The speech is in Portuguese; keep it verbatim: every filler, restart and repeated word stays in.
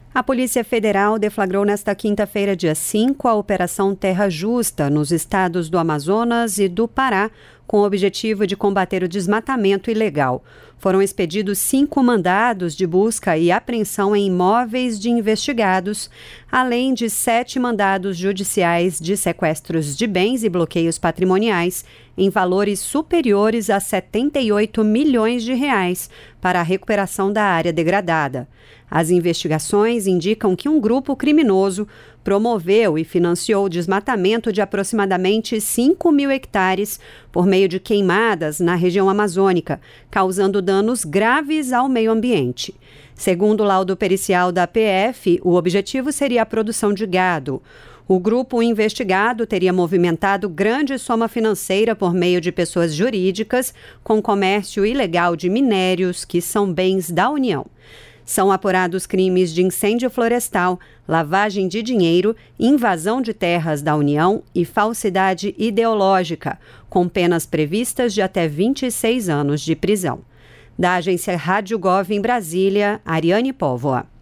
A Polícia Federal deflagrou nesta quinta-feira, dia cinco, a Operação Terra Justa nos estados do Amazonas e do Pará, com o objetivo de combater o desmatamento ilegal. Foram expedidos cinco mandados de busca e apreensão em imóveis de investigados, além de sete mandados judiciais de sequestros de bens e bloqueios patrimoniais em valores superiores a setenta e oito milhões de reais para a recuperação da área degradada. As investigações indicam que um grupo criminoso promoveu e financiou o desmatamento de aproximadamente cinco mil hectares por meio de queimadas na região amazônica, causando danos graves ao meio ambiente. Segundo o laudo pericial da P F, o objetivo seria a produção de gado. O grupo investigado teria movimentado grande soma financeira por meio de pessoas jurídicas com comércio ilegal de minérios, que são bens da União. São apurados crimes de incêndio florestal, lavagem de dinheiro, invasão de terras da União e falsidade ideológica, com penas previstas de até vinte e seis anos de prisão. Da agência Rádio Gov em Brasília, Ariane Póvoa.